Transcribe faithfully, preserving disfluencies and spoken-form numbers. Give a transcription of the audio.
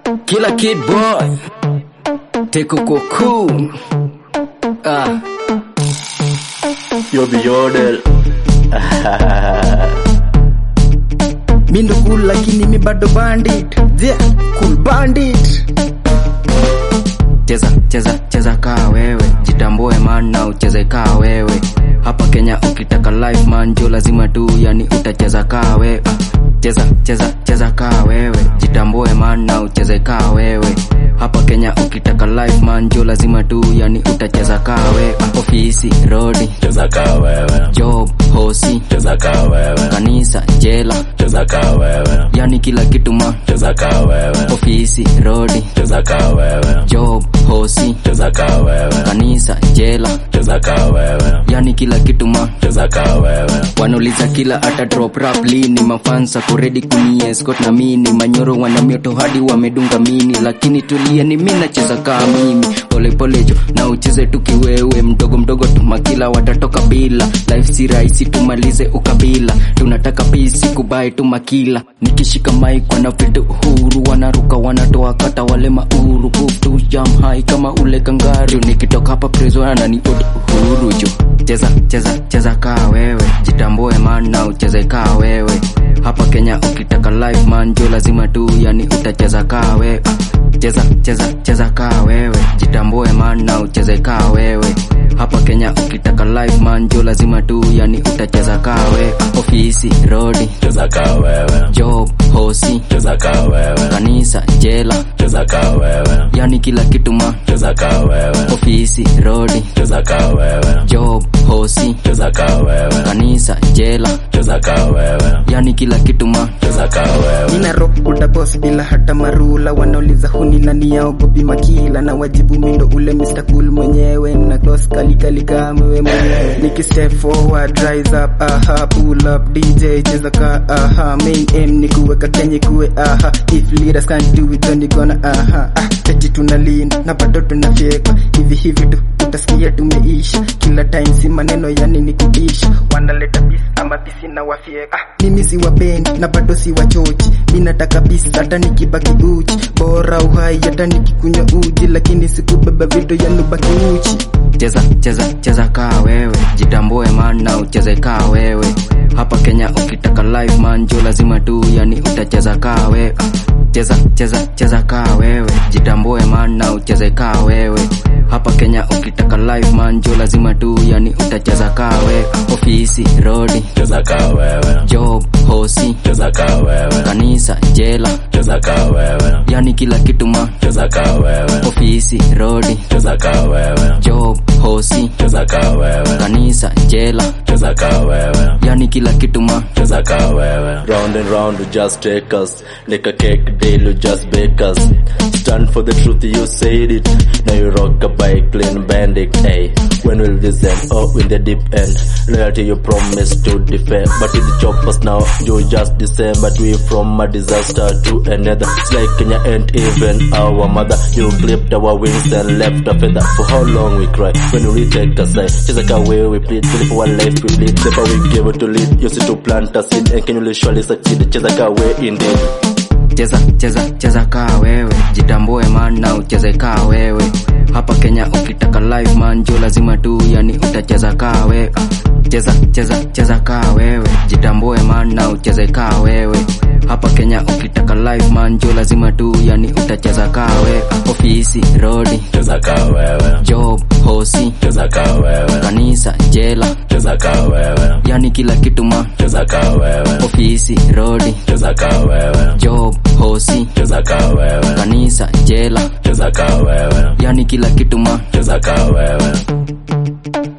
Killer Kid Boy, Teko Cocoon. Ah, Yo be yodel. mi ndo cool lakini mi bado bandit. Yeah, cool bandit. Cheza, cheza, cheza kaa wewe. Jitambue man na ucheze kaa wewe. Hapa Kenya ukitaka life man jo lazima tu yani utacheza kaa wewe. Cheza, cheza, cheza kaa wewe. Jitambue man na ucheze kaa wewe. Hapa Kenya ukitaka life man jo lazima tu yani utacheza kaa wewe. Ofisi, rodi, Cheza kaa wewe. job, hosi, Cheza kaa wewe. kanisa, jela, Cheza kaa wewe. yani kila kitu man. Cheza kaa wewe. Ofisi, rodi, Cheza kaa wewe. job, hosi, Cheza kaa wewe. kanisa, jela, Cheza kaa wewe. yani kila kitu man. Cheza kaa wewe. Wanauliza kila ata drop rap lini, mafansa kuredi kuni escort na mini, manyoro wana mioto hadi wamedunga mini, lakini tulia ni mimi nacheza kama mimi, pole pole jo na ucheze tu kiwewe, mdogo mdogo tu makila watatoka bila, life si rahisi tumalize ukabila, tunataka peace kubai tu makila, nikishika mic wana vitu uhuru, wanaruka wanatoa kata wale mauru, tu jam high kama ule kangaru, nikitoka hapa prison na ni uhuru jo. Cheza, cheza, cheza kaa wewe. Jitambue man na ucheze kaa wewe. Hapa Kenya ukitaka life man jo lazima tu yani utacheza kaa wewe. Cheza, cheza, cheza kaa wewe. Jitambue man na ucheze kaa wewe. Hapa Kenya ukitaka life man jo lazima tu yani utacheza kaa wewe. Ofisi, rodi, Cheza kaa wewe. job, hosi, Cheza kaa wewe. kanisa, jela, Cheza kaa wewe. yani kila kitu man. Cheza kaa wewe. Ofisi, rodi, Cheza kaa wewe. job, hosi, Cheza kaa wewe. kanisa, jela, Cheza kaa wewe. yani kila kitu man. Cheza kaa wewe. Nina rock uda boss bila hata marula, wanauliza huni nani yao gopi makila, na wajibu mindo ule mister Cool mwenyewe, na cross kali kali kama wewe mwenyewe, niki step forward rise up, aha pull up D J cheza ka, aha main aim ni kuweka Kenya kuwe, aha if leaders can't do it then you gonna, aha ah teti tunalinda na bado tunafyeka hivi hivi tu utasikia tumeisha, kila time si maneno yani ni kuisha, wanaleta peace ama peace na wafyeka, ah mimi si wapendi na bado si wachochi, mimi nataka peace hata nikibaki uchi, bora uhai hata nikikunywa uji, lakini sikubeba vitu yani baki uchi. Cheza, cheza, cheza kaa wewe. Jitambue man na ucheze kaa wewe. Hapa Kenya ukitaka life man jo lazima tu yani utacheza kaa wewe. Cheza, cheza, cheza kaa wewe. Jitambue man na ucheze kaa wewe. Hapa Kenya ukitaka life man jo lazima tu yani utacheza kaa wewe. Ofisi, rodi, Cheza kaa wewe. job, hosi, Cheza kaa wewe. kanisa, jela, Cheza kaa wewe. yani kila kitu man. Cheza kaa wewe. Ofisi, rodi, Cheza kaa wewe. job, hosi, Cheza kaa wewe. kanisa, jela, Cheza kaa wewe. yani kila kitu man. Cheza kaa wewe. Round and round you just take us, like a cake deal you just bake us. Stand for the truth, you said it. Now you rock a bike, clean bandit. Hey, when will this end? Oh, in the deep end. Loyalty you promised to defend, but in the choppers now you just the same. But we from a disaster to another. It's like Kenya ain't even our mother. You clipped our wings and left a feather. For how long we cry when we take a side? Cheza kaa wewe we plead, till for one life we bleed. Never we give it to lead. You see to plant a seed and can you surely succeed? Cheza kaa wewe indeed. Cheza, cheza, cheza kaa wewe. Jitambue man na ucheze kaa wewe. Hapa Kenya ukitaka life man jo lazima tu yani utacheza kaa wewe. Cheza, cheza, cheza kaa wewe. Jitambue man na ucheze kaa wewe. Hapa Kenya ukitaka life man jo lazima tu yani utacheza kaa wewe. Ofisi, rodi, Cheza kaa wewe. job, hosi, Cheza kaa wewe. kanisa, jela, Cheza kaa wewe. yani kila kitu man. Cheza kaa wewe. Ofisi, rodi, Cheza kaa wewe. job, hosi, Cheza kaa wewe. kanisa, jela, Cheza kaa wewe. yani kila kitu man. Cheza kaa wewe.